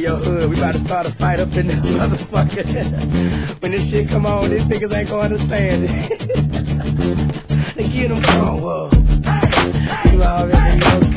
your hood. We about to start a fight up in this motherfucker. When this shit come on, these niggas ain't gonna understand it. They get them wrong, whoa. You already know.